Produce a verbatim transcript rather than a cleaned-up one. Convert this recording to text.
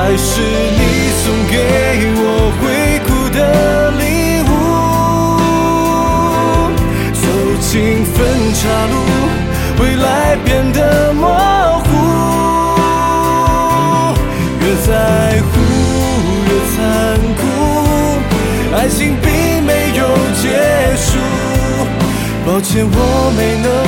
还是你送给我回顾的礼物？走进分岔路，未来变得模糊，越在乎越残酷，爱情并没有结束。抱歉，我没能